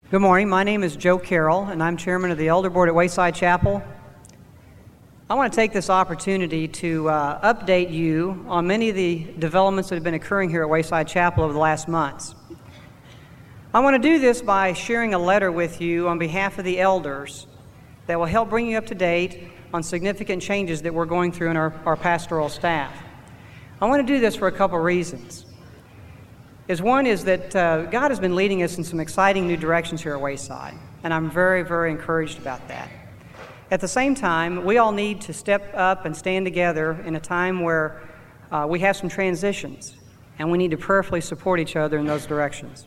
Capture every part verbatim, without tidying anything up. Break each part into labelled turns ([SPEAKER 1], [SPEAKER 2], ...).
[SPEAKER 1] Good morning. My name is Joe Carroll, and I'm chairman of the Elder Board at Wayside Chapel. I want to take this opportunity to uh, update you on many of the developments that have been occurring here at Wayside Chapel over the last months. I want to do this by sharing a letter with you on behalf of the elders that will help bring you up to date on significant changes that we're going through in our, our pastoral staff. I want to do this for a couple reasons. Is one is that uh, God has been leading us in some exciting new directions here at Wayside, and I'm very, very encouraged about that. At the same time, we all need to step up and stand together in a time where uh, we have some transitions, and we need to prayerfully support each other in those directions.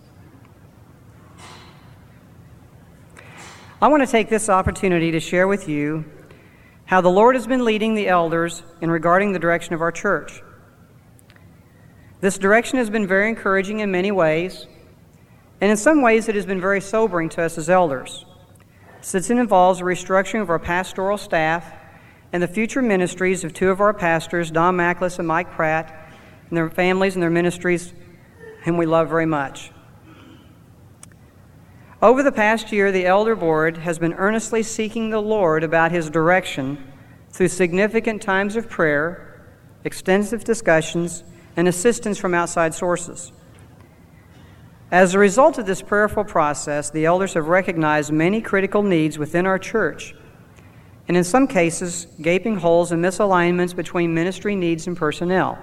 [SPEAKER 1] I want to take this opportunity to share with you how the Lord has been leading the elders in regarding the direction of our church. This direction has been very encouraging in many ways, and in some ways it has been very sobering to us as elders, since it involves a restructuring of our pastoral staff and the future ministries of two of our pastors, Don Macklis and Mike Pratt, and their families and their ministries, whom we love very much. Over the past year, the Elder Board has been earnestly seeking the Lord about His direction through significant times of prayer, extensive discussions, and assistance from outside sources. As a result of this prayerful process, the elders have recognized many critical needs within our church, and in some cases, gaping holes and misalignments between ministry needs and personnel.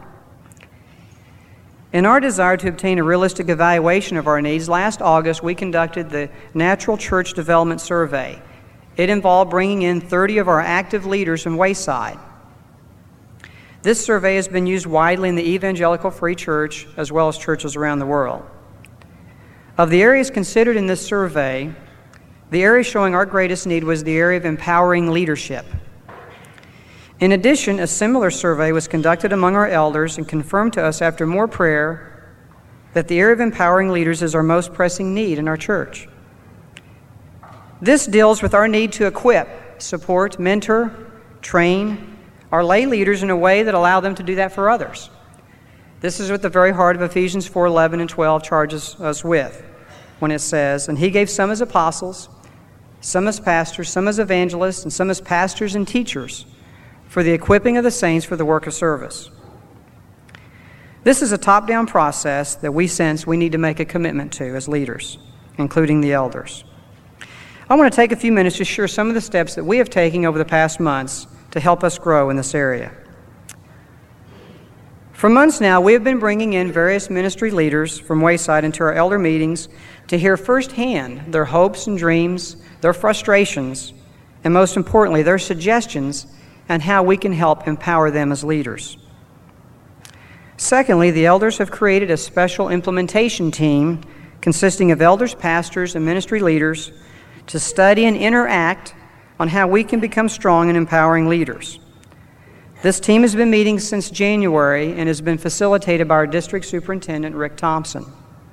[SPEAKER 1] In our desire to obtain a realistic evaluation of our needs, last August we conducted the Natural Church Development Survey. It involved bringing in thirty of our active leaders from Wayside. This survey has been used widely in the Evangelical Free Church as well as churches around the world. Of the areas considered in this survey, the area showing our greatest need was the area of empowering leadership. In addition, a similar survey was conducted among our elders and confirmed to us after more prayer that the area of empowering leaders is our most pressing need in our church. This deals with our need to equip, support, mentor, train our lay leaders in a way that allow them to do that for others. This is at the very heart of Ephesians four eleven and twelve charges us with, when it says, "And He gave some as apostles, some as pastors, some as evangelists, and some as pastors and teachers, for the equipping of the saints for the work of service." This is a top-down process that we sense we need to make a commitment to as leaders, including the elders. I want to take a few minutes to share some of the steps that we have taken over the past months to help us grow in this area. For months now, we have been bringing in various ministry leaders from Wayside into our elder meetings to hear firsthand their hopes and dreams, their frustrations, and most importantly, their suggestions on how we can help empower them as leaders. Secondly, the elders have created a special implementation team consisting of elders, pastors, and ministry leaders to study and interact on how we can become strong and empowering leaders. This team has been meeting since January and has been facilitated by our district superintendent, Rick Thompson.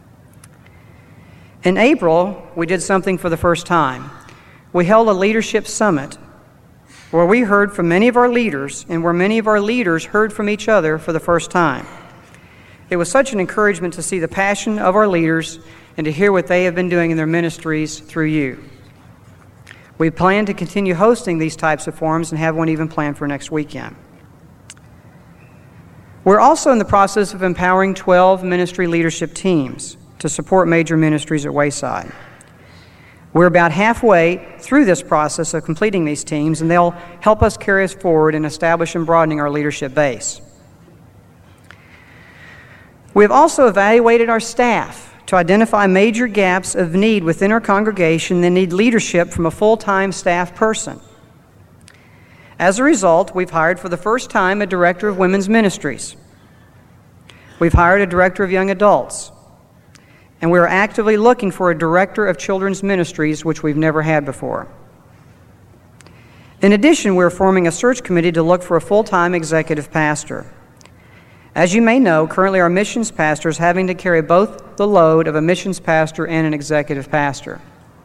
[SPEAKER 1] In April, we did something for the first time. We held a leadership summit where we heard from many of our leaders and where many of our leaders heard from each other for the first time. It was such an encouragement to see the passion of our leaders and to hear what they have been doing in their ministries through you. We plan to continue hosting these types of forums and have one even planned for next weekend. We're also in the process of empowering twelve ministry leadership teams to support major ministries at Wayside. We're about halfway through this process of completing these teams, and they'll help us carry us forward in establishing and broadening our leadership base. We've also evaluated our staff to identify major gaps of need within our congregation that need leadership from a full-time staff person. As a result, we've hired for the first time a director of women's ministries. We've hired a director of young adults. And we are actively looking for a director of children's ministries, which we've never had before. In addition, we're forming a search committee to look for a full-time executive pastor. As you may know, currently our missions pastor is having to carry both the load of a missions pastor and an executive pastor.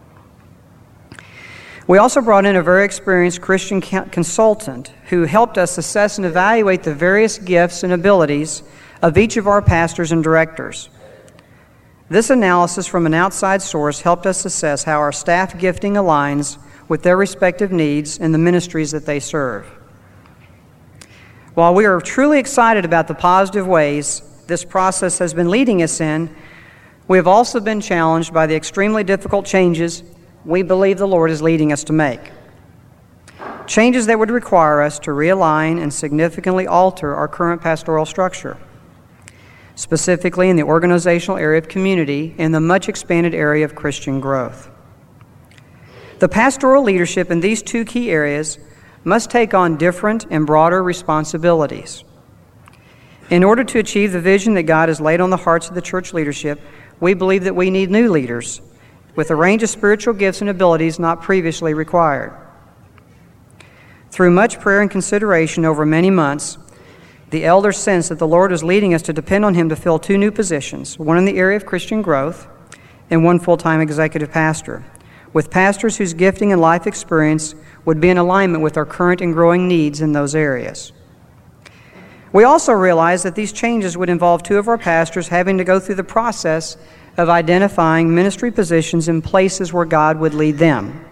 [SPEAKER 1] We also brought in a very experienced Christian consultant who helped us assess and evaluate the various gifts and abilities of each of our pastors and directors. This analysis from an outside source helped us assess how our staff gifting aligns with their respective needs and the ministries that they serve. While we are truly excited about the positive ways this process has been leading us in, we have also been challenged by the extremely difficult changes we believe the Lord is leading us to make. Changes that would require us to realign and significantly alter our current pastoral structure, specifically in the organizational area of community and the much expanded area of Christian growth. The pastoral leadership in these two key areas must take on different and broader responsibilities. In order to achieve the vision that God has laid on the hearts of the church leadership, we believe that we need new leaders with a range of spiritual gifts and abilities not previously required. Through much prayer and consideration over many months, the elders sensed that the Lord is leading us to depend on Him to fill two new positions, one in the area of Christian growth and one full-time executive pastor, with pastors whose gifting and life experience would be in alignment with our current and growing needs in those areas. We also realized that these changes would involve two of our pastors having to go through the process of identifying ministry positions in places where God would lead them.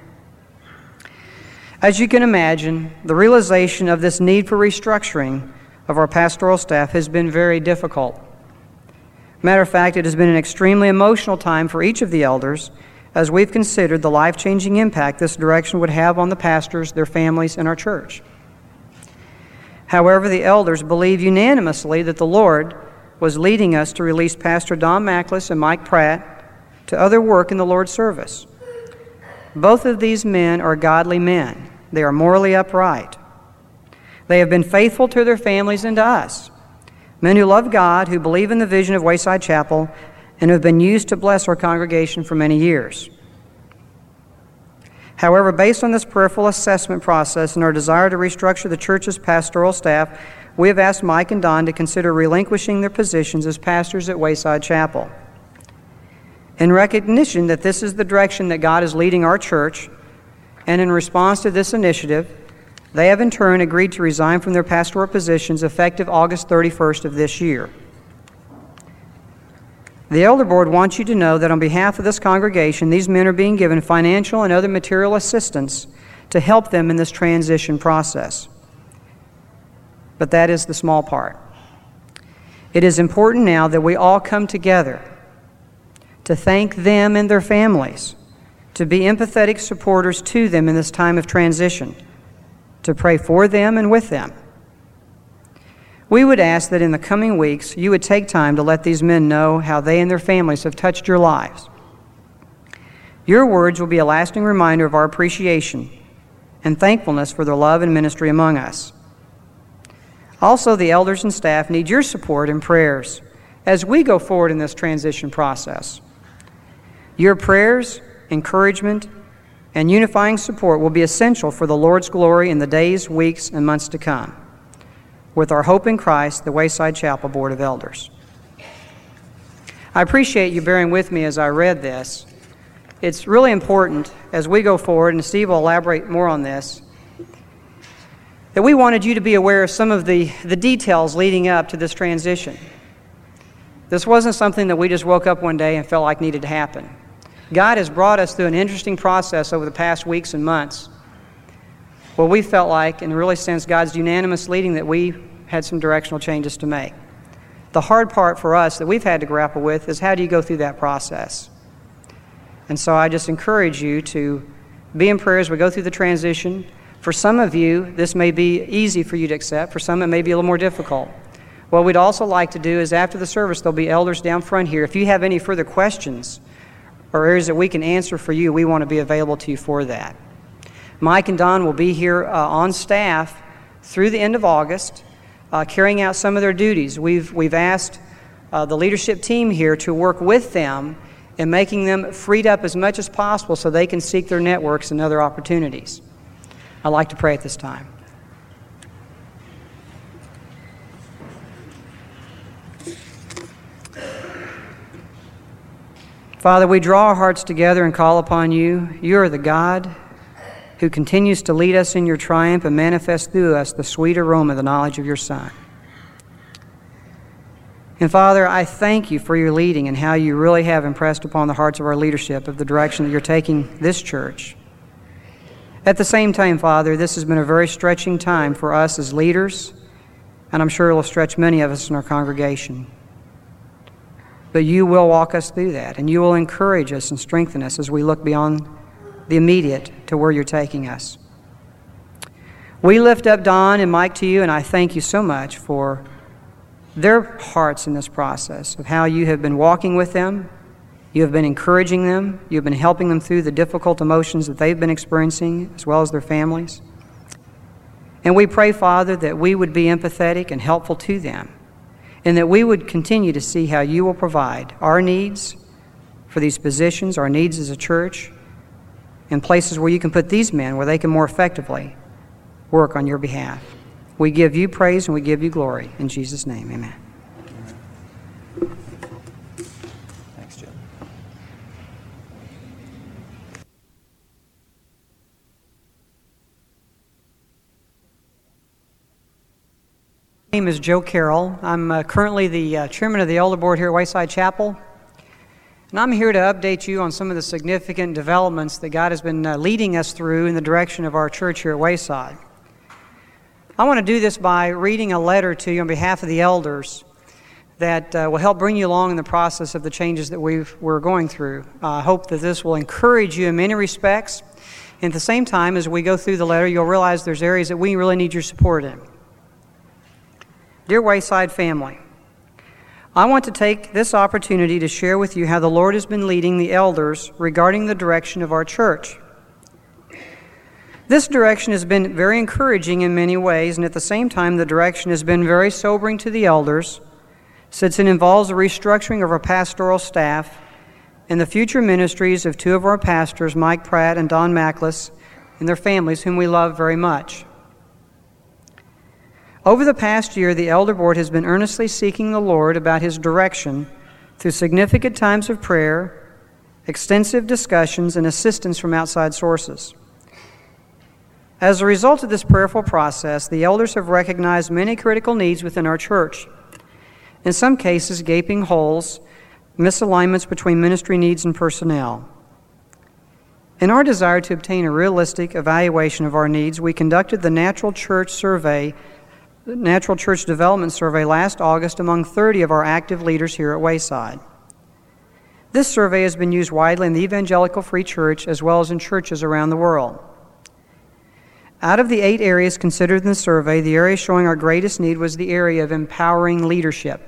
[SPEAKER 1] As you can imagine, the realization of this need for restructuring of our pastoral staff has been very difficult. Matter of fact, it has been an extremely emotional time for each of the elders as we've considered the life-changing impact this direction would have on the pastors, their families, and our church. However, the elders believe unanimously that the Lord was leading us to release Pastor Don Macklis and Mike Pratt to other work in the Lord's service. Both of these men are godly men. They are morally upright. They have been faithful to their families and to us, men who love God, who believe in the vision of Wayside Chapel, and have been used to bless our congregation for many years. However, based on this prayerful assessment process and our desire to restructure the church's pastoral staff, we have asked Mike and Don to consider relinquishing their positions as pastors at Wayside Chapel. In recognition that this is the direction that God is leading our church, and in response to this initiative, they have in turn agreed to resign from their pastoral positions effective August thirty-first of this year. The Elder Board wants you to know that on behalf of this congregation, these men are being given financial and other material assistance to help them in this transition process. But that is the small part. It is important now that we all come together to thank them and their families, to be empathetic supporters to them in this time of transition, to pray for them and with them. We would ask that in the coming weeks, you would take time to let these men know how they and their families have touched your lives. Your words will be a lasting reminder of our appreciation and thankfulness for their love and ministry among us. Also, the elders and staff need your support and prayers as we go forward in this transition process. Your prayers, encouragement, and unifying support will be essential for the Lord's glory in the days, weeks, and months to come. With our hope in Christ, the Wayside Chapel Board of Elders. I appreciate you bearing with me as I read this. It's really important as we go forward, and Steve will elaborate more on this, that we wanted you to be aware of some of the, the details leading up to this transition. This wasn't something that we just woke up one day and felt like needed to happen. God has brought us through an interesting process over the past weeks and months. Well, we felt like, and really sensed God's unanimous leading, that we had some directional changes to make. The hard part for us that we've had to grapple with is how do you go through that process? And so I just encourage you to be in prayer as we go through the transition. For some of you, this may be easy for you to accept. For some, it may be a little more difficult. What we'd also like to do is after the service, there'll be elders down front here. If you have any further questions or areas that we can answer for you, we want to be available to you for that. Mike and Don will be here uh, on staff through the end of August, uh, carrying out some of their duties. We've, we've asked uh, the leadership team here to work with them in making them freed up as much as possible so they can seek their networks and other opportunities. I'd like to pray at this time. Father, we draw our hearts together and call upon you. You are the God who continues to lead us in your triumph and manifest through us the sweet aroma of the knowledge of your Son. And Father, I thank you for your leading and how you really have impressed upon the hearts of our leadership of the direction that you're taking this church. At the same time, Father, this has been a very stretching time for us as leaders, and I'm sure it will stretch many of us in our congregation. But you will walk us through that, and you will encourage us and strengthen us as we look beyond the immediate to where you're taking us. We lift up Don and Mike to you, and I thank you so much for their hearts in this process of how you have been walking with them. You have been encouraging them. You have been helping them through the difficult emotions that they've been experiencing, as well as their families. And we pray, Father, that we would be empathetic and helpful to them, and that we would continue to see how you will provide our needs for these positions, our needs as a church, and places where you can put these men where they can more effectively work on your behalf. We give you praise and we give you glory. In Jesus' name, amen. Thanks, Jim. My name is Joe Carroll. I'm uh, currently the uh, chairman of the Elder Board here at Wayside Chapel. And I'm here to update you on some of the significant developments that God has been uh, leading us through in the direction of our church here at Wayside. I want to do this by reading a letter to you on behalf of the elders that uh, will help bring you along in the process of the changes that we've, we're going through. Uh, I hope that this will encourage you in many respects. And at the same time, as we go through the letter, you'll realize there's areas that we really need your support in. Dear Wayside family, I want to take this opportunity to share with you how the Lord has been leading the elders regarding the direction of our church. This direction has been very encouraging in many ways, and at the same time, the direction has been very sobering to the elders, since it involves the restructuring of our pastoral staff and the future ministries of two of our pastors, Mike Pratt and Don Macklis, and their families, whom we love very much. Over the past year, the Elder Board has been earnestly seeking the Lord about His direction through significant times of prayer, extensive discussions, and assistance from outside sources. As a result of this prayerful process, the elders have recognized many critical needs within our church. In some cases, gaping holes, misalignments between ministry needs and personnel. In our desire to obtain a realistic evaluation of our needs, we conducted the Natural Church Survey, Natural Church Development Survey last August among thirty of our active leaders here at Wayside. This survey has been used widely in the Evangelical Free Church as well as in churches around the world. Out of the eight areas considered in the survey, the area showing our greatest need was the area of empowering leadership.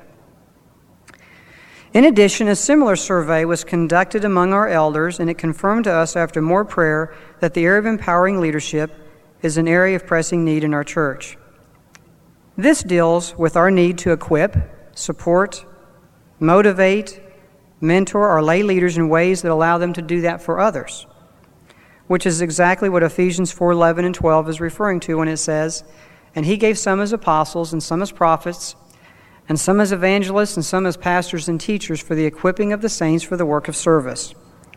[SPEAKER 1] In addition, a similar survey was conducted among our elders, and it confirmed to us after more prayer that the area of empowering leadership is an area of pressing need in our church. This deals with our need to equip, support, motivate, mentor our lay leaders in ways that allow them to do that for others, which is exactly what Ephesians four eleven and twelve is referring to when it says, "And He gave some as apostles, and some as prophets, and some as evangelists, and some as pastors and teachers for the equipping of the saints for the work of service."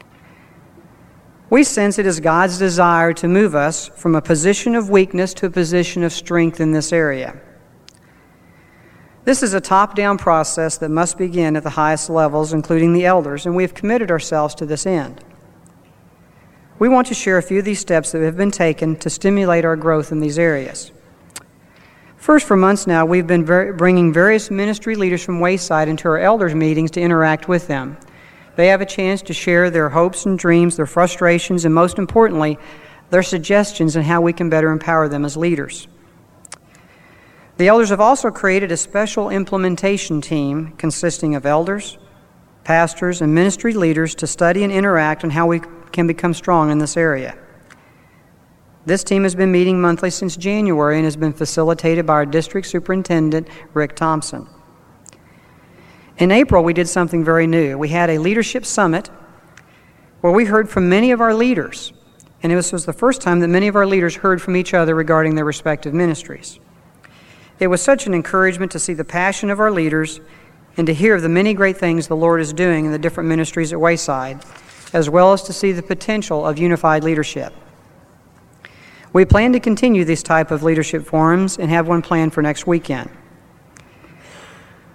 [SPEAKER 1] We sense it is God's desire to move us from a position of weakness to a position of strength in this area. This is a top-down process that must begin at the highest levels, including the elders, and we have committed ourselves to this end. We want to share a few of these steps that have been taken to stimulate our growth in these areas. First, for months now, we've been ver- bringing various ministry leaders from Wayside into our elders' meetings to interact with them. They have a chance to share their hopes and dreams, their frustrations, and most importantly, their suggestions on how we can better empower them as leaders. The elders have also created a special implementation team consisting of elders, pastors, and ministry leaders to study and interact on how we can become strong in this area. This team has been meeting monthly since January and has been facilitated by our district superintendent, Rick Thompson. In April, we did something very new. We had a leadership summit where we heard from many of our leaders, and this was the first time that many of our leaders heard from each other regarding their respective ministries. It was such an encouragement to see the passion of our leaders and to hear of the many great things the Lord is doing in the different ministries at Wayside, as well as to see the potential of unified leadership. We plan to continue this type of leadership forums and have one planned for next weekend.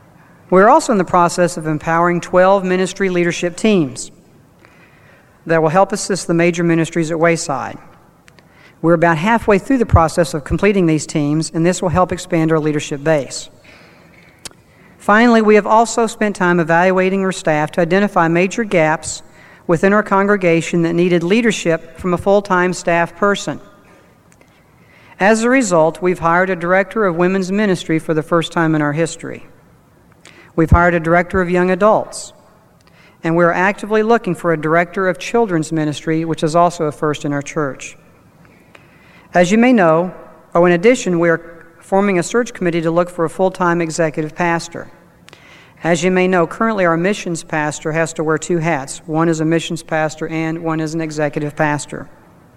[SPEAKER 1] We're also in the process of empowering twelve ministry leadership teams that will help assist the major ministries at Wayside. We're about halfway through the process of completing these teams, and this will help expand our leadership base. Finally, we have also spent time evaluating our staff to identify major gaps within our congregation that needed leadership from a full-time staff person. As a result, we've hired a director of women's ministry for the first time in our history. We've hired a director of young adults, and we're actively looking for a director of children's ministry, which is also a first in our church. As you may know, oh, in addition, we are forming a search committee to look for a full-time executive pastor. As you may know, currently our missions pastor has to wear two hats. One is a missions pastor and one is an executive pastor.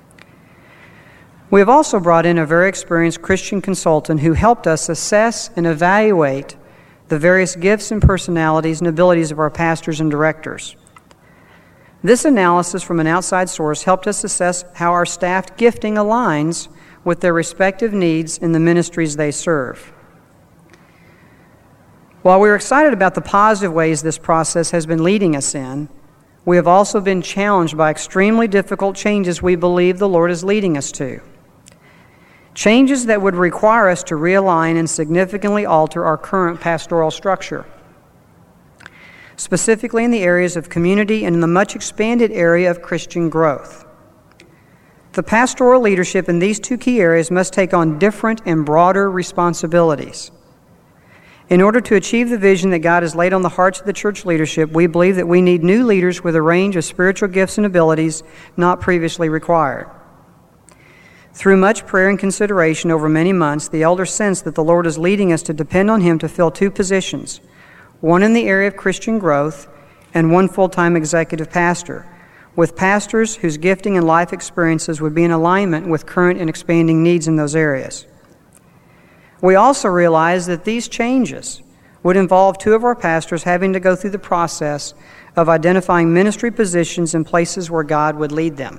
[SPEAKER 1] We have also brought in a very experienced Christian consultant who helped us assess and evaluate the various gifts and personalities and abilities of our pastors and directors. This analysis from an outside source helped us assess how our staff gifting aligns with their respective needs in the ministries they serve. While we're excited about the positive ways this process has been leading us in, we have also been challenged by extremely difficult changes we believe the Lord is leading us to. Changes that would require us to realign and significantly alter our current pastoral structure, specifically in the areas of community and in the much expanded area of Christian growth. The pastoral leadership in these two key areas must take on different and broader responsibilities. In order to achieve the vision that God has laid on the hearts of the church leadership, we believe that we need new leaders with a range of spiritual gifts and abilities not previously required. Through much prayer and consideration over many months, the elders sense that the Lord is leading us to depend on Him to fill two positions, one in the area of Christian growth and one full-time executive pastor, with pastors whose gifting and life experiences would be in alignment with current and expanding needs in those areas. We also realize that these changes would involve two of our pastors having to go through the process of identifying ministry positions in places where God would lead them.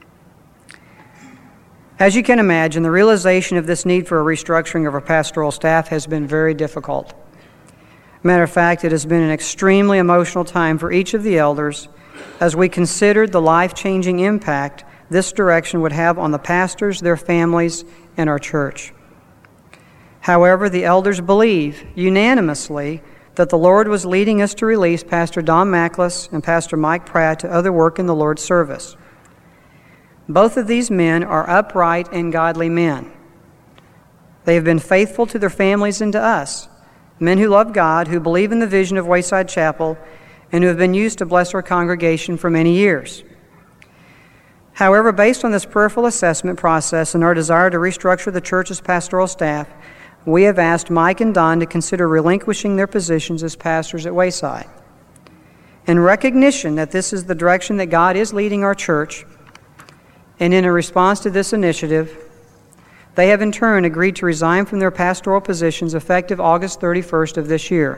[SPEAKER 1] As you can imagine, the realization of this need for a restructuring of our pastoral staff has been very difficult. Matter of fact, it has been an extremely emotional time for each of the elders as we considered the life-changing impact this direction would have on the pastors, their families, and our church. However, the elders believe unanimously that the Lord was leading us to release Pastor Don Macklis and Pastor Mike Pratt to other work in the Lord's service. Both of these men are upright and godly men. They have been faithful to their families and to us, men who love God, who believe in the vision of Wayside Chapel, and who have been used to bless our congregation for many years. However, based on this prayerful assessment process and our desire to restructure the church's pastoral staff, we have asked Mike and Don to consider relinquishing their positions as pastors at Wayside. In recognition that this is the direction that God is leading our church, and in a response to this initiative, they have in turn agreed to resign from their pastoral positions effective August thirty-first of this year.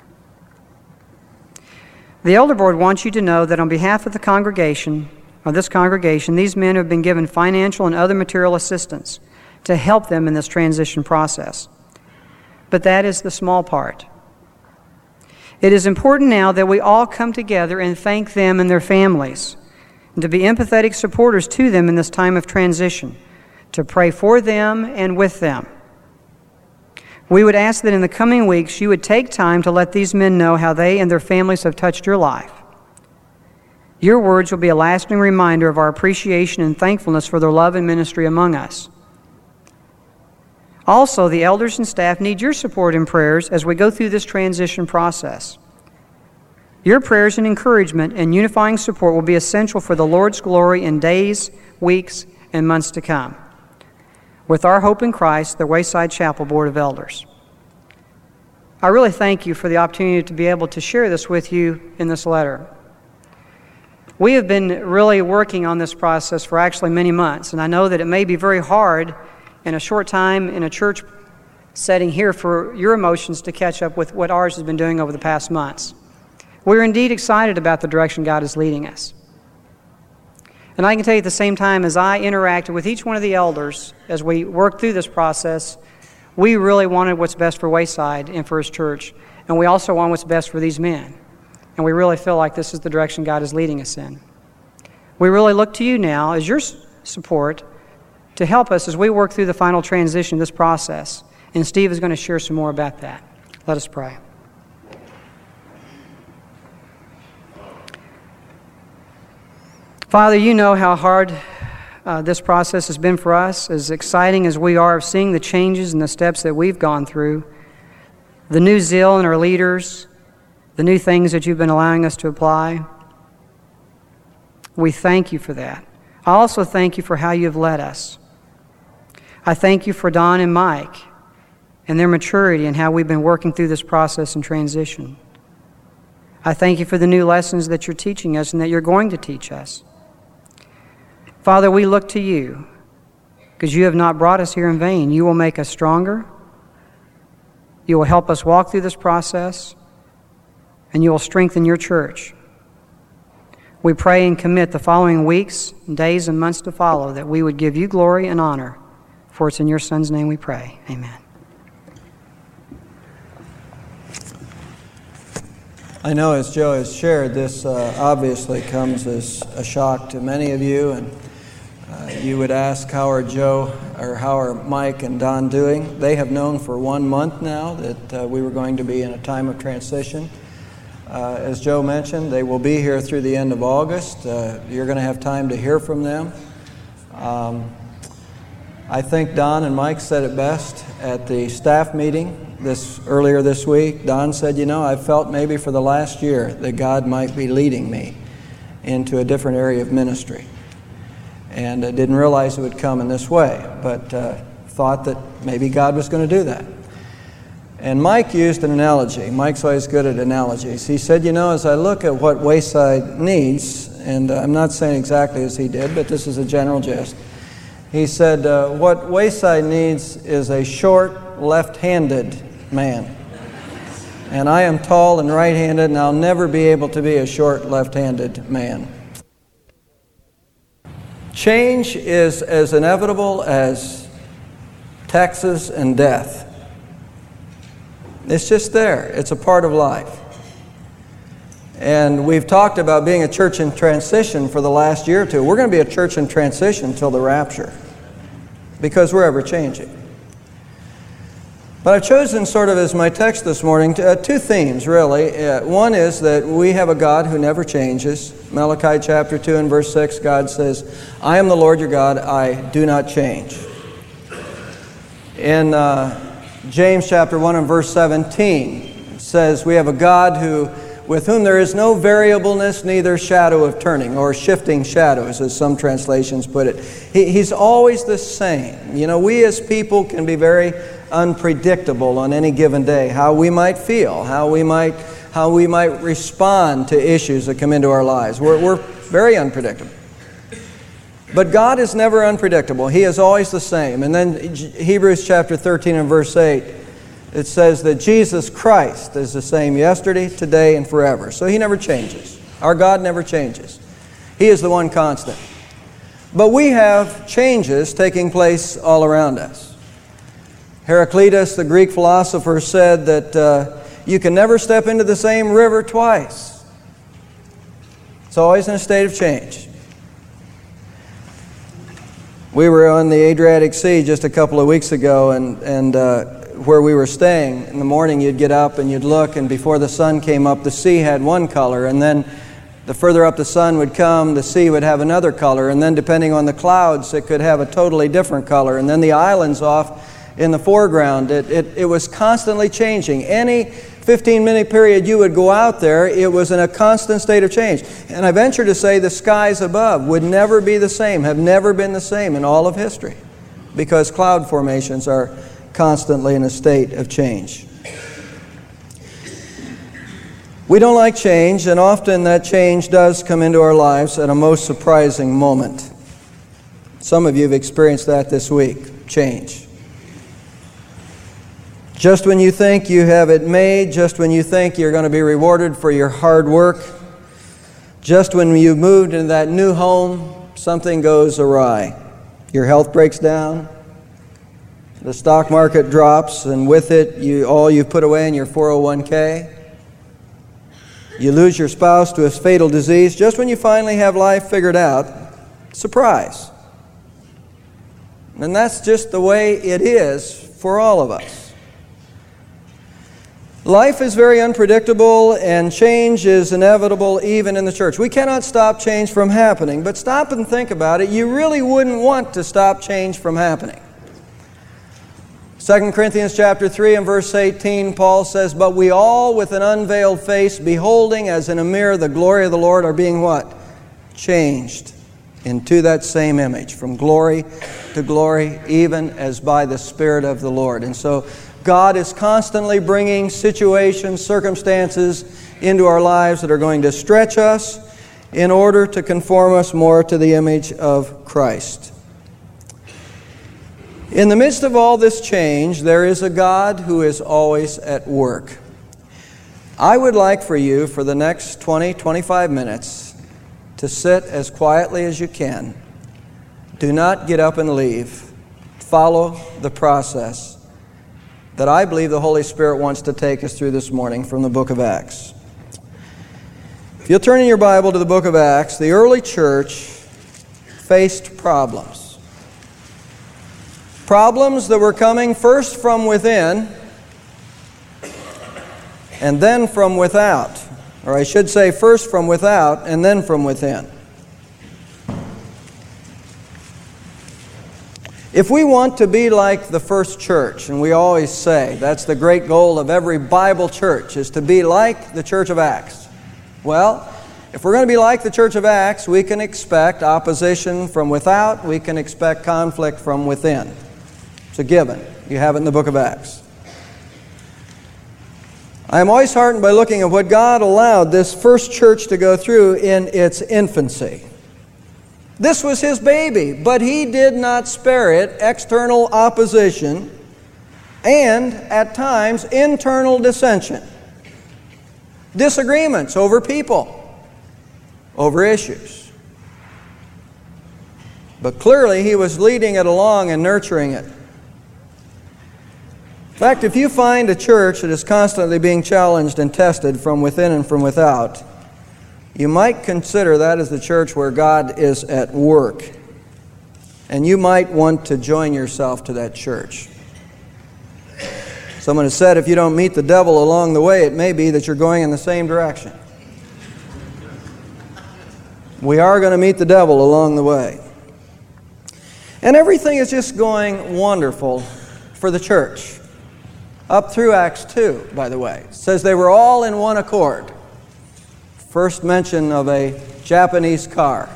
[SPEAKER 1] The Elder Board wants you to know that on behalf of the congregation, or this congregation, these men have been given financial and other material assistance to help them in this transition process. But that is the small part. It is important now that we all come together and thank them and their families, and to be empathetic supporters to them in this time of transition, to pray for them and with them. We would ask that in the coming weeks you would take time to let these men know how they and their families have touched your life. Your words will be a lasting reminder of our appreciation and thankfulness for their love and ministry among us. Also, the elders and staff need your support and prayers as we go through this transition process. Your prayers and encouragement and unifying support will be essential for the Lord's glory in days, weeks, and months to come. With our hope in Christ, the Wayside Chapel Board of Elders. I really thank you for the opportunity to be able to share this with you in this letter. We have been really working on this process for actually many months, and I know that it may be very hard in a short time in a church setting here for your emotions to catch up with what ours has been doing over the past months. We're indeed excited about the direction God is leading us. And I can tell you at the same time, as I interacted with each one of the elders as we worked through this process, we really wanted what's best for Wayside and for His church. and we also want what's best for these men. And we really feel like this is the direction God is leading us in. We really look to you now as your support to help us as we work through the final transition of this process. And Steve is going to share some more about that. Let us pray. Father, you know how hard uh, this process has been for us, as exciting as we are of seeing the changes and the steps that we've gone through, the new zeal in our leaders, the new things that you've been allowing us to apply. We thank you for that. I also thank you for how you've led us. I thank you for Don and Mike and their maturity and how we've been working through this process and transition. I thank you for the new lessons that you're teaching us and that you're going to teach us. Father, we look to you because you have not brought us here in vain. You will make us stronger. You will help us walk through this process, and you will strengthen your church. We pray and commit the following weeks, days, and months to follow that we would give you glory and honor. For it's in your Son's name we pray. Amen.
[SPEAKER 2] I know as Joe has shared, this uh, obviously comes as a shock to many of you, and uh, you would ask, how are Joe, or how are Mike and Don doing? They have known for one month now that uh, we were going to be in a time of transition. Uh, as Joe mentioned, they will be here through the end of August. Uh, you're going to have time to hear from them. Um, I think Don and Mike said it best at the staff meeting this earlier this week. Don said, you know, I felt maybe for the last year that God might be leading me into a different area of ministry. And I didn't realize it would come in this way, but uh, thought that maybe God was going to do that. And Mike used an analogy. Mike's always good at analogies. He said, you know, as I look at what Wayside needs, and I'm not saying exactly as he did, but this is a general gist. He said, uh, what Wayside needs is a short, left-handed man. And I am tall and right-handed, and I'll never be able to be a short, left-handed man. Change is as inevitable as taxes and death. It's just there. It's a part of life. And we've talked about being a church in transition for the last year or two. We're going to be a church in transition until the rapture, because we're ever changing. But I've chosen sort of as my text this morning uh, two themes, really. Uh, one is that we have a God who never changes. Malachi chapter two and verse six, God says, I am the Lord your God, I do not change. In uh, James chapter one and verse seventeen, it says, we have a God who, with whom there is no variableness, neither shadow of turning, or shifting shadows, as some translations put it. He, he's always the same. You know, we as people can be very unpredictable on any given day, how we might feel, how we might how we might respond to issues that come into our lives. We're, we're very unpredictable. But God is never unpredictable. He is always the same. And then Hebrews chapter thirteen and verse eight, it says that Jesus Christ is the same yesterday, today, and forever. So He never changes. Our God never changes. He is the one constant. But we have changes taking place all around us. Heraclitus, the Greek philosopher, said that uh, you can never step into the same river twice. It's always in a state of change. We were on the Adriatic Sea just a couple of weeks ago, and, and uh, where we were staying, in the morning you'd get up and you'd look, and before the sun came up, the sea had one color, and then the further up the sun would come, the sea would have another color, and then depending on the clouds, it could have a totally different color, and then the islands off in the foreground, it, it, it was constantly changing. Any fifteen minute period you would go out there, it was in a constant state of change. And I venture to say the skies above would never be the same, have never been the same in all of history, because cloud formations are constantly in a state of change. We don't like change, and often that change does come into our lives at a most surprising moment. Some of you have experienced that this week, change. Just when you think you have it made, just when you think you're going to be rewarded for your hard work, just when you've moved into that new home, something goes awry. Your health breaks down, the stock market drops, and with it, you, all you've put away in your four oh one k. You lose your spouse to a fatal disease just when you finally have life figured out. Surprise. And that's just the way it is for all of us. Life is very unpredictable, and change is inevitable even in the church. We cannot stop change from happening, but stop and think about it. You really wouldn't want to stop change from happening. Second Corinthians chapter three and verse eighteen, Paul says, "But we all with an unveiled face, beholding as in a mirror the glory of the Lord, are being" what? Changed into that same image, from glory to glory, even as by the Spirit of the Lord. And so God is constantly bringing situations, circumstances into our lives that are going to stretch us in order to conform us more to the image of Christ. In the midst of all this change, there is a God who is always at work. I would like for you, for the next twenty, twenty-five minutes, to sit as quietly as you can. Do not get up and leave. Follow the process that I believe the Holy Spirit wants to take us through this morning from the book of Acts. If you'll turn in your Bible to the book of Acts, the early church faced problems. Problems that were coming first from within and then from without. Or I should say first from without and then from within. If we want to be like the first church, and we always say that's the great goal of every Bible church, is to be like the Church of Acts. Well, if we're going to be like the Church of Acts, we can expect opposition from without, we can expect conflict from within. It's a given. You have it in the book of Acts. I am always heartened by looking at what God allowed this first church to go through in its infancy. This was His baby, but He did not spare it external opposition and, at times, internal dissension. Disagreements over people, over issues. But clearly He was leading it along and nurturing it. In fact, if you find a church that is constantly being challenged and tested from within and from without, you might consider that as the church where God is at work. And you might want to join yourself to that church. Someone has said if you don't meet the devil along the way, it may be that you're going in the same direction. We are going to meet the devil along the way. And everything is just going wonderful for the church. Up through Acts two, by the way. It says they were all in one accord. First mention of a Japanese car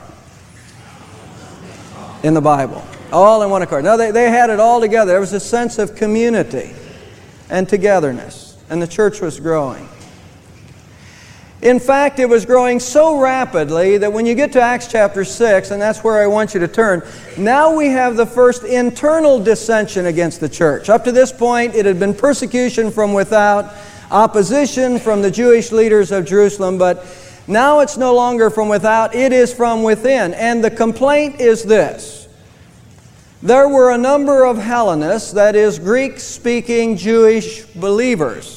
[SPEAKER 2] in the Bible. All in one accord. Now, they, they had it all together. There was a sense of community and togetherness. And the church was growing. In fact, it was growing so rapidly that when you get to Acts chapter six, and that's where I want you to turn, now we have the first internal dissension against the church. Up to this point, it had been persecution from without, opposition from the Jewish leaders of Jerusalem, but now it's no longer from without, it is from within. And the complaint is this. There were a number of Hellenists, that is, Greek-speaking Jewish believers,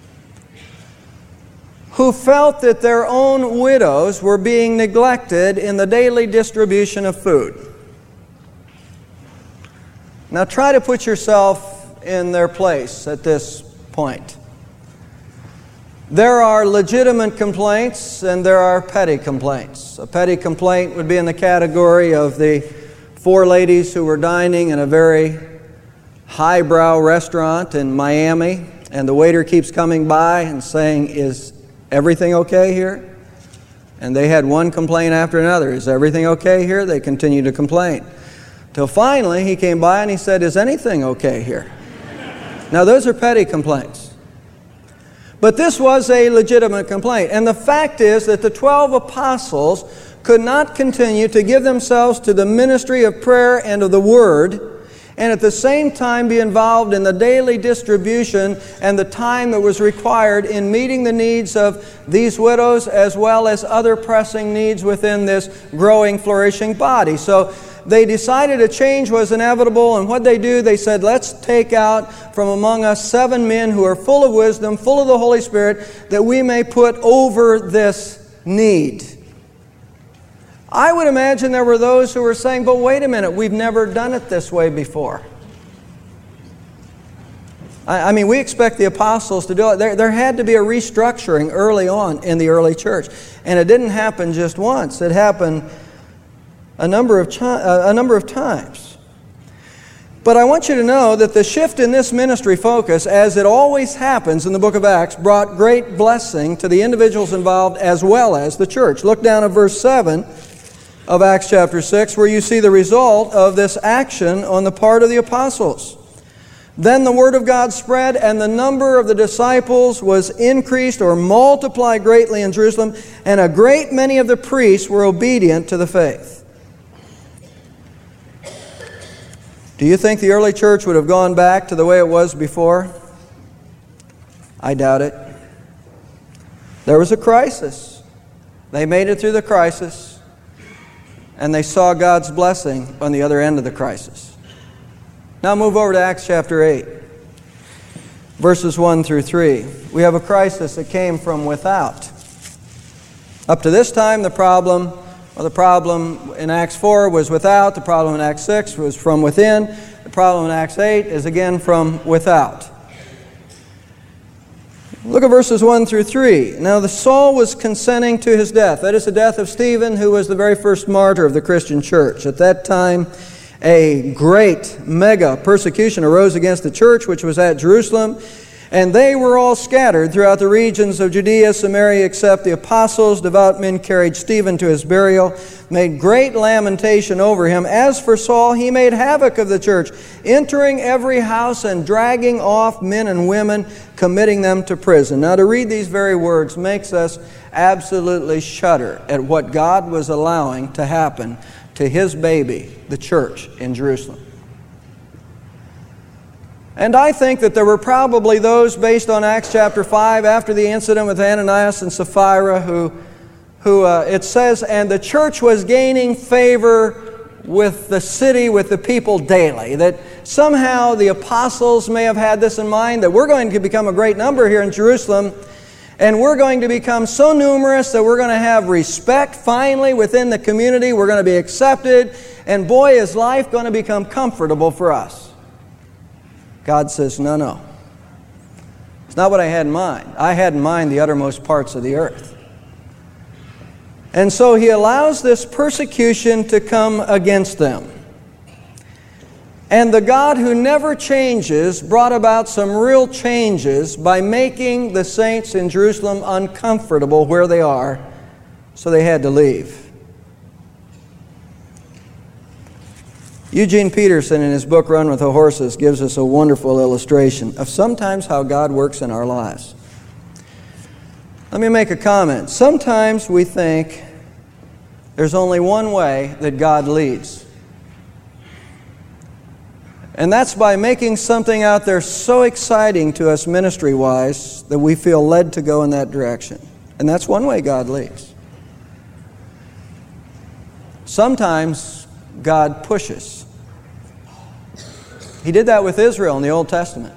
[SPEAKER 2] who felt that their own widows were being neglected in the daily distribution of food. Now try to put yourself in their place at this point. There are legitimate complaints and there are petty complaints. A petty complaint would be in the category of the four ladies who were dining in a very highbrow restaurant in Miami, and the waiter keeps coming by and saying, "Is everything okay here?" And they had one complaint after another. "Is everything okay here?" They continued to complain. Till finally he came by and he said, "Is anything okay here?" Now those are petty complaints. But this was a legitimate complaint. And the fact is that the twelve apostles could not continue to give themselves to the ministry of prayer and of the Word, and at the same time be involved in the daily distribution and the time that was required in meeting the needs of these widows as well as other pressing needs within this growing, flourishing body. So they decided a change was inevitable, and what they do, they said, let's take out from among us seven men who are full of wisdom, full of the Holy Spirit, that we may put over this need. I would imagine there were those who were saying, but wait a minute, we've never done it this way before. I mean, we expect the apostles to do it. There, there had to be a restructuring early on in the early church. And it didn't happen just once. It happened a number of, chi- uh, a number of times. But I want you to know that the shift in this ministry focus, as it always happens in the book of Acts, brought great blessing to the individuals involved as well as the church. Look down at verse seven of Acts chapter six, where you see the result of this action on the part of the apostles. Then the word of God spread, and the number of the disciples was increased or multiplied greatly in Jerusalem, and a great many of the priests were obedient to the faith. Do you think the early church would have gone back to the way it was before? I doubt it. There was a crisis. They made it through the crisis, and they saw God's blessing on the other end of the crisis. Now move over to Acts chapter eight, verses one through three. We have a crisis that came from without. Up to this time, the problem, well, the problem in Acts four was without. The problem in Acts six was from within. The problem in Acts eight is again from without. Look at verses one through three. Now the Saul was consenting to his death. That is the death of Stephen, who was the very first martyr of the Christian church. At that time, a great mega persecution arose against the church which was at Jerusalem, and they were all scattered throughout the regions of Judea, Samaria, except the apostles. Devout men carried Stephen to his burial, made great lamentation over him. As for Saul, he made havoc of the church, entering every house and dragging off men and women, committing them to prison. Now, to read these very words makes us absolutely shudder at what God was allowing to happen to His baby, the church in Jerusalem. And I think that there were probably those, based on Acts chapter five, after the incident with Ananias and Sapphira, who, who uh, it says, and the church was gaining favor with the city, with the people daily. That somehow the apostles may have had this in mind, that we're going to become a great number here in Jerusalem, and we're going to become so numerous that we're going to have respect finally within the community. We're going to be accepted. And boy, is life going to become comfortable for us. God says, no, no. It's not what I had in mind. I had in mind the uttermost parts of the earth. And so He allows this persecution to come against them. And the God who never changes brought about some real changes by making the saints in Jerusalem uncomfortable where they are, so they had to leave. Eugene Peterson, in his book Run with the Horses, gives us a wonderful illustration of sometimes how God works in our lives. Let me make a comment. Sometimes we think there's only one way that God leads. And that's by making something out there so exciting to us ministry-wise that we feel led to go in that direction. And that's one way God leads. Sometimes God pushes. He did that with Israel in the Old Testament.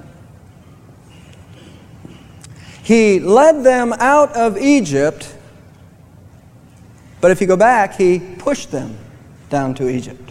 [SPEAKER 2] He led them out of Egypt, but if you go back, He pushed them down to Egypt.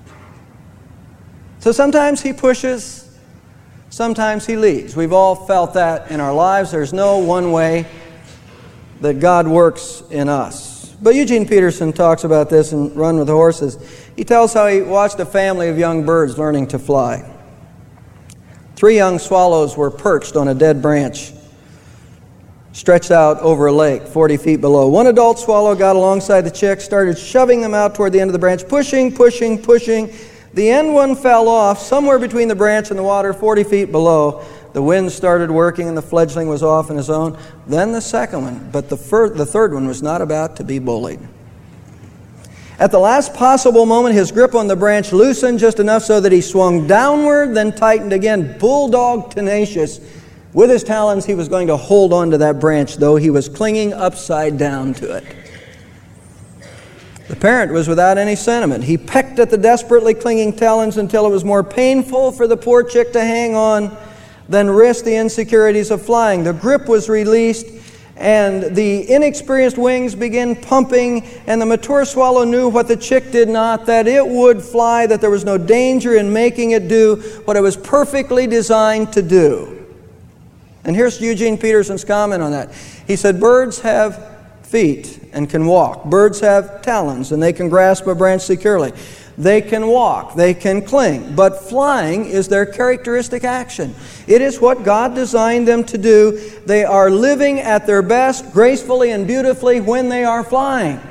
[SPEAKER 2] So sometimes He pushes, sometimes He leads. We've all felt that in our lives. There's no one way that God works in us. But Eugene Peterson talks about this in Run with the Horses. He tells how he watched a family of young birds learning to fly. Three young swallows were perched on a dead branch, stretched out over a lake forty feet below. One adult swallow got alongside the chicks, started shoving them out toward the end of the branch, pushing, pushing, pushing. The end one fell off somewhere between the branch and the water, forty feet below. The wind started working and the fledgling was off on his own. Then the second one, but the, fir- the third one was not about to be bullied. At the last possible moment, his grip on the branch loosened just enough so that he swung downward, then tightened again. Bulldog tenacious. With his talons, he was going to hold on to that branch, though he was clinging upside down to it. The parent was without any sentiment. He pecked at the desperately clinging talons until it was more painful for the poor chick to hang on than risk the insecurities of flying. The grip was released, and the inexperienced wings began pumping, and the mature swallow knew what the chick did not, that it would fly, that there was no danger in making it do what it was perfectly designed to do. And here's Eugene Peterson's comment on that. He said, birds have feet and can walk. Birds have talons and they can grasp a branch securely. They can walk, they can cling, but flying is their characteristic action. It is what God designed them to do. They are living at their best, gracefully and beautifully, when they are flying.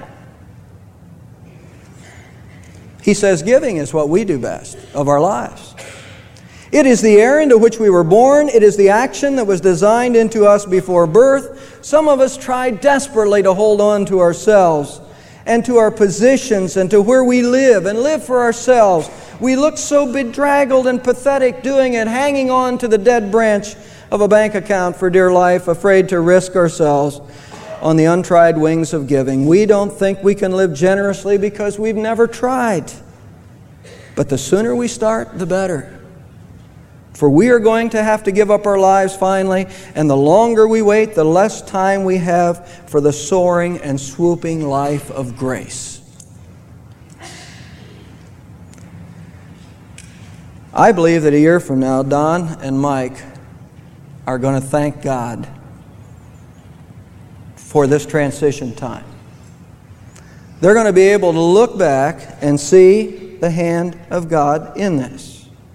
[SPEAKER 2] He says giving is what we do best of our lives. It is the errand to which we were born. It is the action that was designed into us before birth. Some of us try desperately to hold on to ourselves and to our positions and to where we live and live for ourselves. We look so bedraggled and pathetic doing it, hanging on to the dead branch of a bank account for dear life, afraid to risk ourselves on the untried wings of giving. We don't think we can live generously because we've never tried. But the sooner we start, the better. For we are going to have to give up our lives finally, and the longer we wait, the less time we have for the soaring and swooping life of grace. I believe that a year from now, Don and Mike are going to thank God for this transition time. They're going to be able to look back and see the hand of God in this.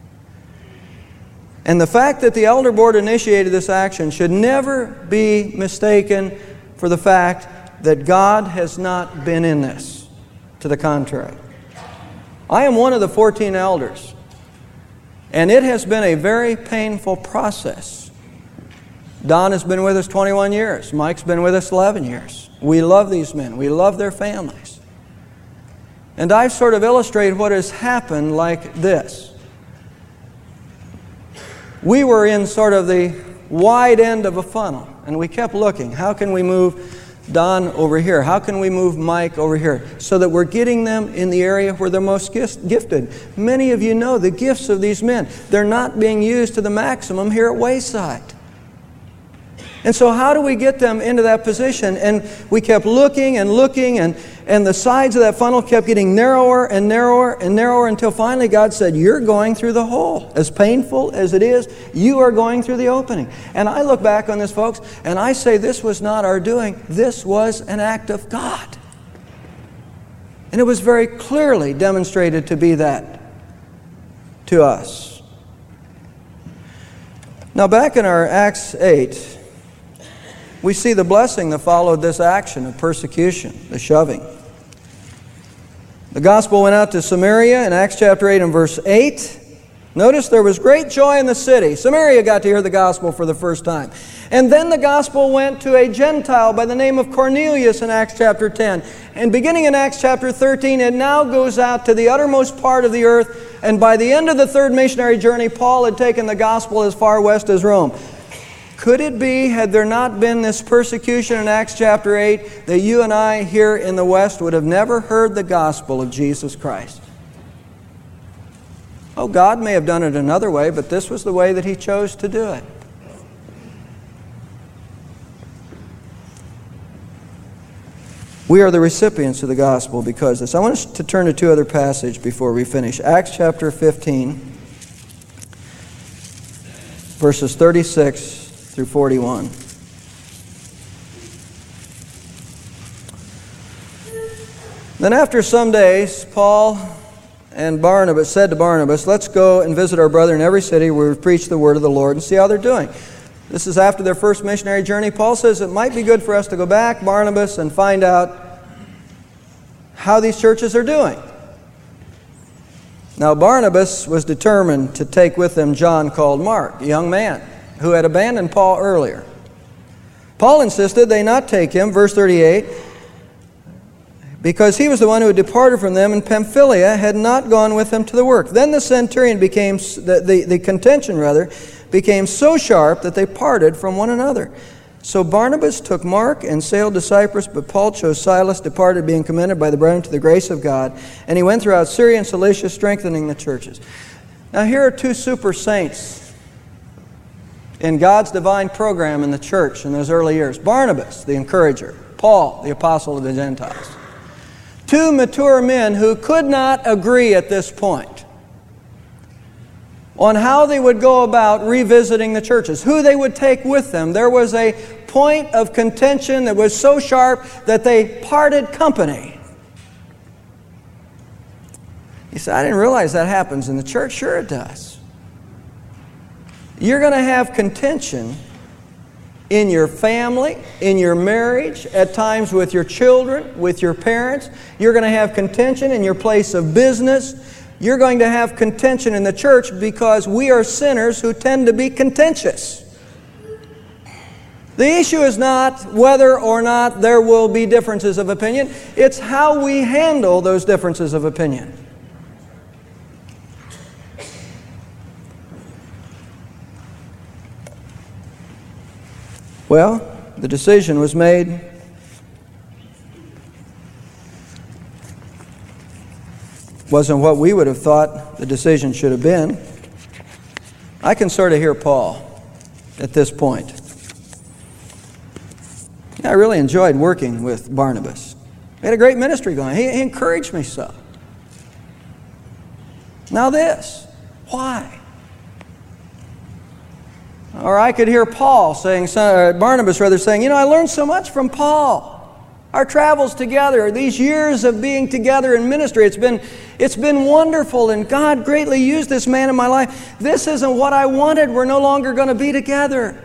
[SPEAKER 2] And the fact that the elder board initiated this action should never be mistaken for the fact that God has not been in this. To the contrary. I am one of the fourteen elders, and it has been a very painful process. Don has been with us twenty-one years. Mike's been with us eleven years. We love these men. We love their families. And I've sort of illustrated what has happened like this. We were in sort of the wide end of a funnel, and we kept looking. How can we move Don over here? How can we move Mike over here? So that we're getting them in the area where they're most gifted. Many of you know the gifts of these men. They're not being used to the maximum here at Wayside. And so how do we get them into that position? And we kept looking and looking, and, and the sides of that funnel kept getting narrower and narrower and narrower until finally God said, you're going through the hole. As painful as it is, you are going through the opening. And I look back on this, folks, and I say this was not our doing. This was an act of God. And it was very clearly demonstrated to be that to us. Now back in our Acts eight, we see the blessing that followed this action of persecution, the shoving. The gospel went out to Samaria in Acts chapter eight and verse eight. Notice there was great joy in the city. Samaria got to hear the gospel for the first time. And then the gospel went to a Gentile by the name of Cornelius in Acts chapter ten. And beginning in Acts chapter thirteen, it now goes out to the uttermost part of the earth. And by the end of the third missionary journey, Paul had taken the gospel as far west as Rome. Could it be, had there not been this persecution in Acts chapter eight, that you and I here in the West would have never heard the gospel of Jesus Christ? Oh, God may have done it another way, but this was the way that He chose to do it. We are the recipients of the gospel because of this. I want us to turn to two other passages before we finish. Acts chapter fifteen, verses thirty-six through forty-one. Then after some days, Paul and Barnabas said to Barnabas, let's go and visit our brother in every city where we've preached the word of the Lord and see how they're doing. This is after their first missionary journey. Paul says it might be good for us to go back, Barnabas, and find out how these churches are doing. Now Barnabas was determined to take with them John called Mark, a young man who had abandoned Paul earlier. Paul insisted they not take him, verse thirty-eight, because he was the one who had departed from them, and Pamphylia had not gone with them to the work. Then the centurion became, the, the, the contention rather, became so sharp that they parted from one another. So Barnabas took Mark and sailed to Cyprus, but Paul chose Silas, departed, being commended by the brethren to the grace of God. And he went throughout Syria and Cilicia, strengthening the churches. Now here are two super saints in God's divine program in the church in those early years. Barnabas, the encourager. Paul, the apostle of the Gentiles. Two mature men who could not agree at this point on how they would go about revisiting the churches, who they would take with them. There was a point of contention that was so sharp that they parted company. He said, I didn't realize that happens in the church. Sure it does. You're going to have contention in your family, in your marriage, at times with your children, with your parents. You're going to have contention in your place of business. You're going to have contention in the church because we are sinners who tend to be contentious. The issue is not whether or not there will be differences of opinion. It's how we handle those differences of opinion. Well, the decision was made. Wasn't what we would have thought the decision should have been. I can sort of hear Paul at this point. I really enjoyed working with Barnabas. We had a great ministry going. He, he encouraged me so. Now this, why? Or I could hear Paul saying, or Barnabas rather saying, you know, I learned so much from Paul. Our travels together, these years of being together in ministry, it's been, it's been wonderful, and God greatly used this man in my life. This isn't what I wanted. We're no longer going to be together.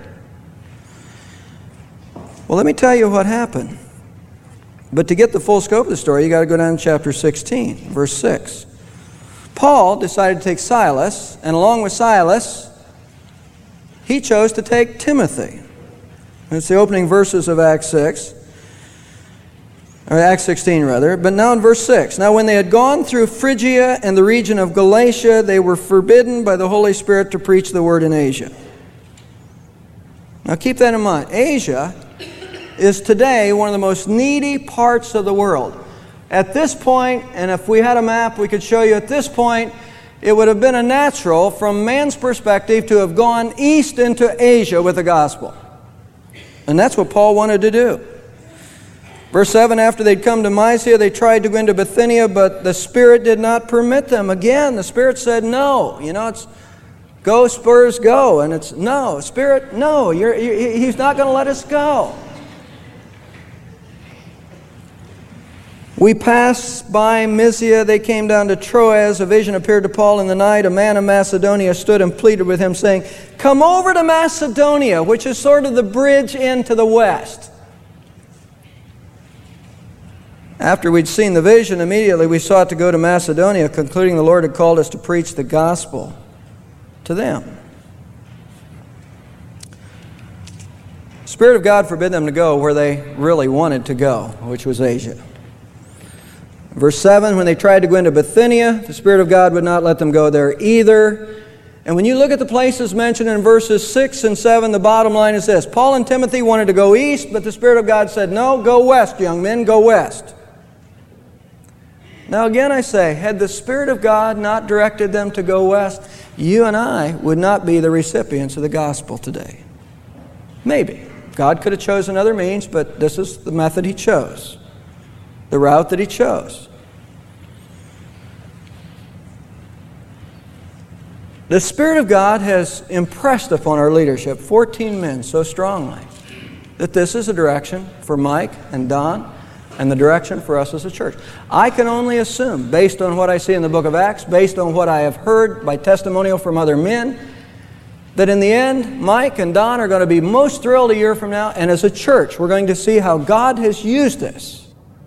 [SPEAKER 2] Well, let me tell you what happened. But to get the full scope of the story, you got to go down to chapter sixteen, verse six. Paul decided to take Silas, and along with Silas, he chose to take Timothy. It's the opening verses of Acts six. Or Acts sixteen, rather. But now in verse six. Now when they had gone through Phrygia and the region of Galatia, they were forbidden by the Holy Spirit to preach the word in Asia. Now keep that in mind. Asia is today one of the most needy parts of the world. At this point, and if we had a map we could show you at this point, it would have been a natural, from man's perspective, to have gone east into Asia with the gospel. And that's what Paul wanted to do. Verse seven, after they'd come to Mysia, they tried to go into Bithynia, but the Spirit did not permit them. Again, the Spirit said no. You know, it's go, Spurs, go. And it's no, Spirit, no. You're, you, he's not going to let us go. We passed by Mysia. They came down to Troas. A vision appeared to Paul in the night. A man of Macedonia stood and pleaded with him, saying, come over to Macedonia, which is sort of the bridge into the west. After we'd seen the vision, immediately we sought to go to Macedonia, concluding the Lord had called us to preach the gospel to them. The Spirit of God forbid them to go where they really wanted to go, which was Asia. Verse seven, when they tried to go into Bithynia, the Spirit of God would not let them go there either. And when you look at the places mentioned in verses six and seven, the bottom line is this. Paul and Timothy wanted to go east, but the Spirit of God said, no, go west, young men, go west. Now again I say, had the Spirit of God not directed them to go west, you and I would not be the recipients of the gospel today. Maybe. God could have chosen other means, but this is the method He chose. The route that He chose. The Spirit of God has impressed upon our leadership, fourteen men, so strongly, that this is a direction for Mike and Don and the direction for us as a church. I can only assume, based on what I see in the book of Acts, based on what I have heard by testimonial from other men, that in the end, Mike and Don are going to be most thrilled a year from now, and as a church, we're going to see how God has used this.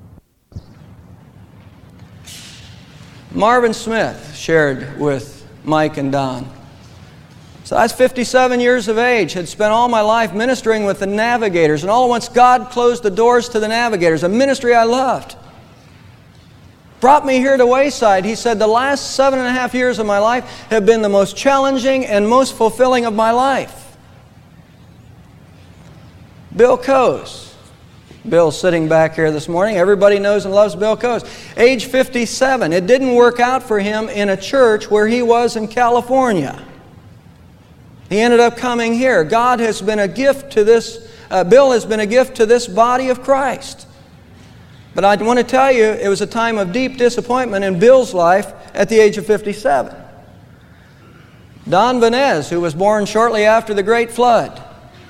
[SPEAKER 2] Marvin Smith shared with Mike and Don. So I was fifty-seven years of age, had spent all my life ministering with the Navigators, and all at once God closed the doors to the Navigators, a ministry I loved. Brought me here to Wayside. He said, the last seven and a half years of my life have been the most challenging and most fulfilling of my life. Bill Coase. Bill's sitting back here this morning. Everybody knows and loves Bill Coase. Age fifty-seven. It didn't work out for him in a church where he was in California. He ended up coming here. God has been a gift to this, uh, Bill has been a gift to this body of Christ. But I want to tell you, it was a time of deep disappointment in Bill's life at the age of fifty-seven. Don Vanez, who was born shortly after the Great Flood,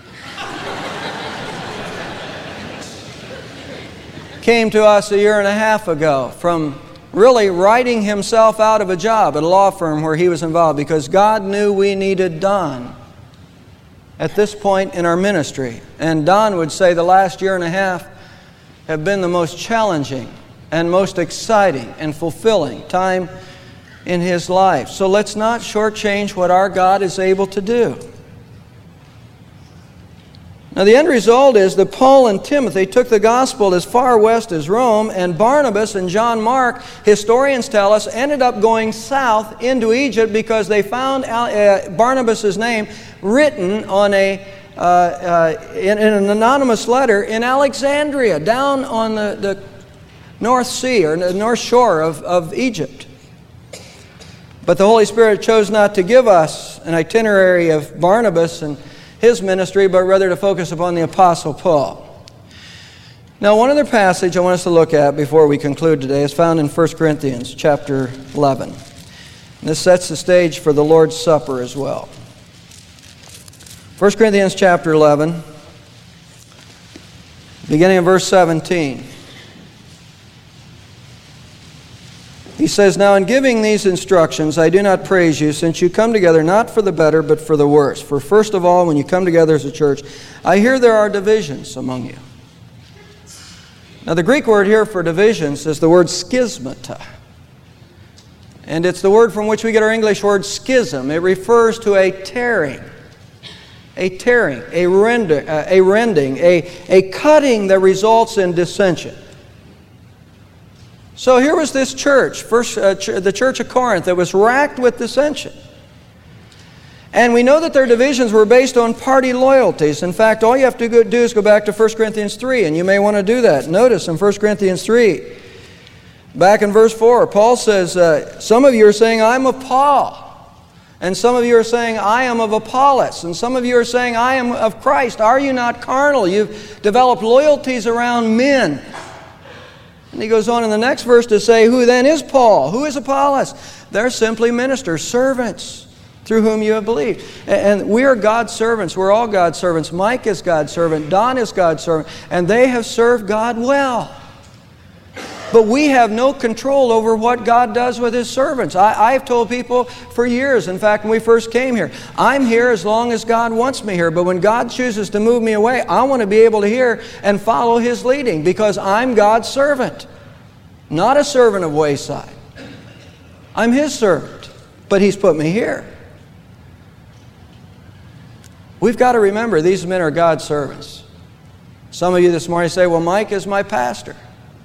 [SPEAKER 2] came to us a year and a half ago from really writing himself out of a job at a law firm where he was involved because God knew we needed Don at this point in our ministry. And Don would say the last year and a half have been the most challenging and most exciting and fulfilling time in his life. So let's not shortchange what our God is able to do. Now the end result is that Paul and Timothy took the gospel as far west as Rome, and Barnabas and John Mark, historians tell us, ended up going south into Egypt because they found uh, Barnabas' name written on a uh, uh, in, in an anonymous letter in Alexandria, down on the, the North Sea or the North Shore of, of Egypt. But the Holy Spirit chose not to give us an itinerary of Barnabas and his ministry, but rather to focus upon the Apostle Paul. Now, one other passage I want us to look at before we conclude today is found in First Corinthians chapter eleven. And this sets the stage for the Lord's Supper as well. First Corinthians chapter eleven, beginning in verse seventeen. He says, "Now in giving these instructions, I do not praise you, since you come together not for the better, but for the worse. For first of all, when you come together as a church, I hear there are divisions among you." Now the Greek word here for divisions is the word schismata. And it's the word from which we get our English word schism. It refers to a tearing, a tearing, a, render, uh, a rending, a, a cutting that results in dissension. So here was this church, first, uh, ch- the church of Corinth, that was racked with dissension. And we know that their divisions were based on party loyalties. In fact, all you have to go, do is go back to First Corinthians three, and you may want to do that. Notice in First Corinthians three, back in verse four, Paul says, uh, some of you are saying, "I'm of Paul." And some of you are saying, "I am of Apollos." And some of you are saying, "I am of Christ." Are you not carnal? You've developed loyalties around men. And he goes on in the next verse to say, "Who then is Paul? Who is Apollos?" They're simply ministers, servants, through whom you have believed. And we are God's servants. We're all God's servants. Mike is God's servant. Don is God's servant. And they have served God well. But we have no control over what God does with His servants. I, I've told people for years, in fact, when we first came here, I'm here as long as God wants me here. But when God chooses to move me away, I want to be able to hear and follow His leading, because I'm God's servant, not a servant of Wayside. I'm His servant, but He's put me here. We've got to remember these men are God's servants. Some of you this morning say, "Well, Mike is my pastor."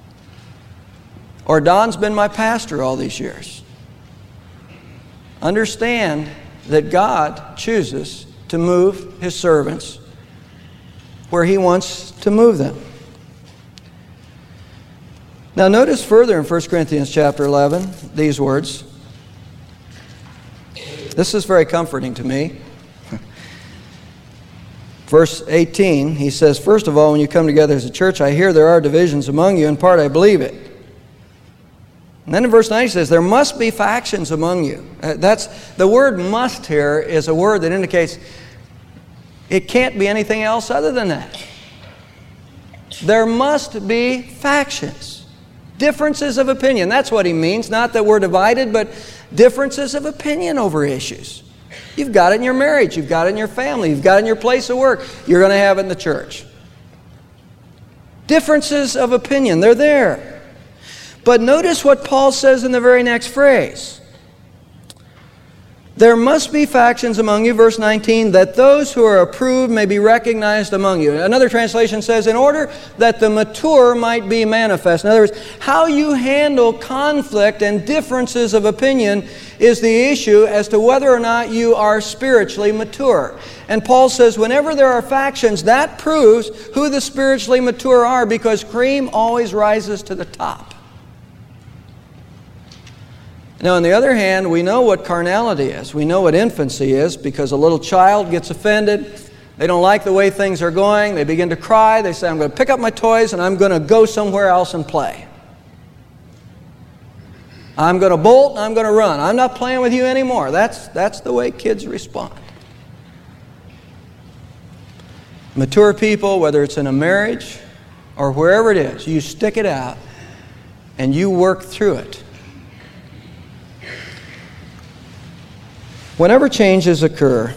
[SPEAKER 2] Or Don's been my pastor all these years. Understand that God chooses to move His servants where He wants to move them. Now notice further in First Corinthians chapter eleven these words. This is very comforting to me. Verse eighteen, he says, "First of all, when you come together as a church, I hear there are divisions among you. In part, I believe it." And then in verse nine he says, "There must be factions among you." Uh, that's the word "must" here is a word that indicates it can't be anything else other than that. There must be factions, differences of opinion. That's what he means. Not that we're divided, but differences of opinion over issues. You've got it in your marriage. You've got it in your family. You've got it in your place of work. You're going to have it in the church. Differences of opinion. They're there. But notice what Paul says in the very next phrase. There must be factions among you, verse nineteen, that those who are approved may be recognized among you. Another translation says, in order that the mature might be manifest. In other words, how you handle conflict and differences of opinion is the issue as to whether or not you are spiritually mature. And Paul says, whenever there are factions, that proves who the spiritually mature are, because cream always rises to the top. Now, on the other hand, we know what carnality is. We know what infancy is, because a little child gets offended. They don't like the way things are going. They begin to cry. They say, I'm going to pick up my toys and I'm going to go somewhere else and play. I'm going to bolt and I'm going to run. I'm not playing with you anymore. That's, that's the way kids respond. Mature people, whether it's in a marriage or wherever it is, you stick it out and you work through it. Whenever changes occur,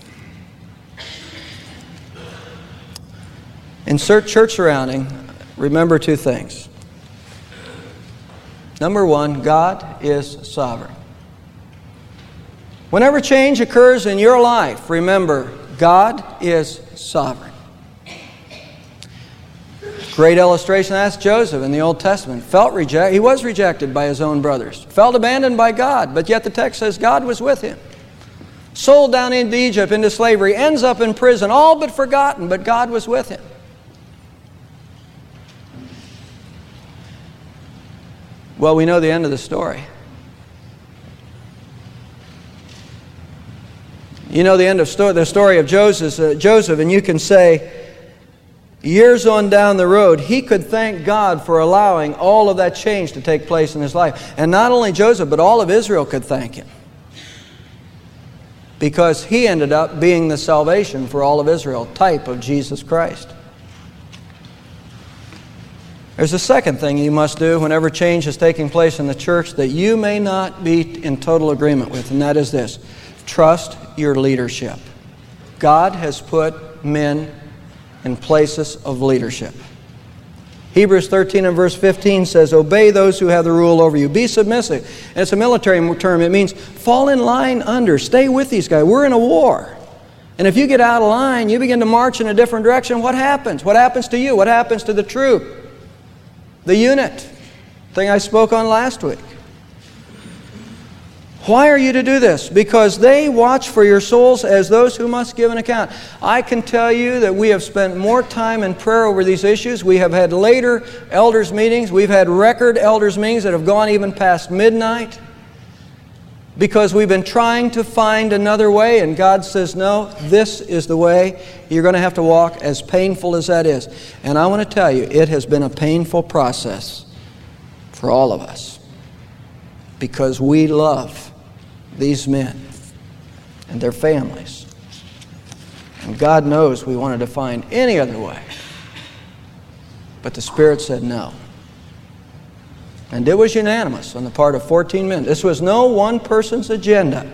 [SPEAKER 2] in church surrounding, remember two things. Number one, God is sovereign. Whenever change occurs in your life, remember, God is sovereign. Great illustration, that's Joseph in the Old Testament. Felt reject, he was rejected by his own brothers. Felt abandoned by God, but yet the text says God was with him. Sold down into Egypt, into slavery, ends up in prison, all but forgotten, but God was with him. Well, we know the end of the story. You know the end of sto- the story of Joseph, uh, Joseph, and you can say, years on down the road, he could thank God for allowing all of that change to take place in his life. And not only Joseph, but all of Israel could thank him, because he ended up being the salvation for all of Israel, type of Jesus Christ. There's a second thing you must do whenever change is taking place in the church that you may not be in total agreement with, and that is this: trust your leadership. God has put men in places of leadership. Hebrews thirteen and verse fifteen says, obey those who have the rule over you. Be submissive. And it's a military term. It means fall in line under. Stay with these guys. We're in a war. And if you get out of line, you begin to march in a different direction, what happens? What happens to you? What happens to the troop? The unit. Thing I spoke on last week. Why are you to do this? Because they watch for your souls as those who must give an account. I can tell you that we have spent more time in prayer over these issues. We have had later elders meetings. We've had record elders meetings that have gone even past midnight, because we've been trying to find another way, and God says, no, this is the way you're going to have to walk, as painful as that is. And I want to tell you, it has been a painful process for all of us, because we love these men and their families. And God knows we wanted to find any other way. But the Spirit said no. And it was unanimous on the part of fourteen men. This was no one person's agenda.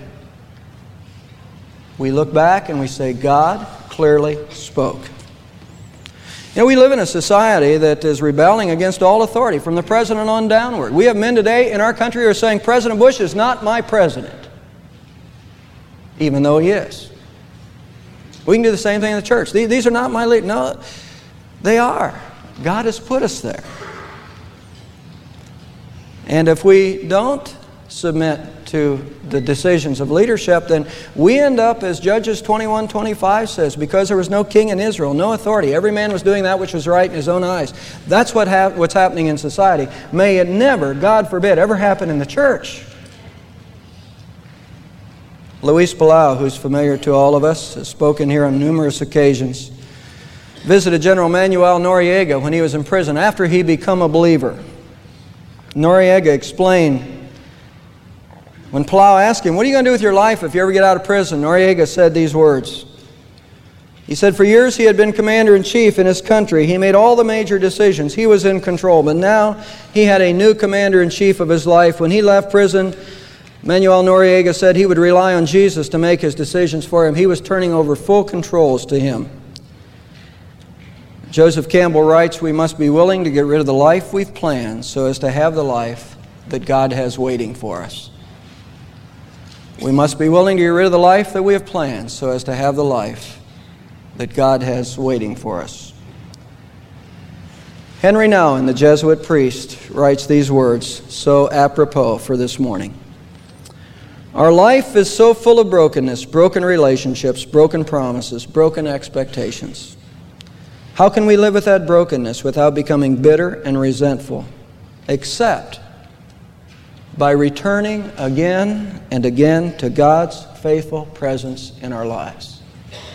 [SPEAKER 2] We look back and we say, God clearly spoke. You know, we live in a society that is rebelling against all authority, from the president on downward. We have men today in our country who are saying, President Bush is not my president, even though he is. We can do the same thing in the church. These are not my leaders. No, they are. God has put us there. And if we don't submit to the decisions of leadership, then we end up, as Judges twenty-one twenty-five says, because there was no king in Israel, no authority. Every man was doing that which was right in his own eyes. That's what ha- what's happening in society. May it never, God forbid, ever happen in the church. Luis Palau, who's familiar to all of us, has spoken here on numerous occasions, visited General Manuel Noriega when he was in prison after he became a believer. Noriega explained, when Palau asked him, what are you going to do with your life if you ever get out of prison? Noriega said these words. He said, for years he had been commander-in-chief in his country. He made all the major decisions. He was in control. But now he had a new commander-in-chief of his life. When he left prison, Manuel Noriega said he would rely on Jesus to make his decisions for him. He was turning over full controls to him. Joseph Campbell writes, we must be willing to get rid of the life we've planned so as to have the life that God has waiting for us. We must be willing to get rid of the life that we have planned so as to have the life that God has waiting for us. Henry Nouwen, the Jesuit priest, writes these words, so apropos for this morning. Our life is so full of brokenness, broken relationships, broken promises, broken expectations. How can we live with that brokenness without becoming bitter and resentful? Except by returning again and again to God's faithful presence in our lives.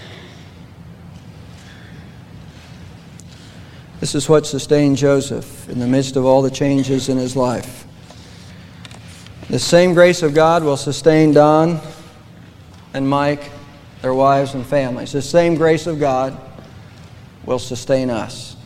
[SPEAKER 2] This is what sustained Joseph in the midst of all the changes in his life. The same grace of God will sustain Don and Mike, their wives and families. The same grace of God will sustain us.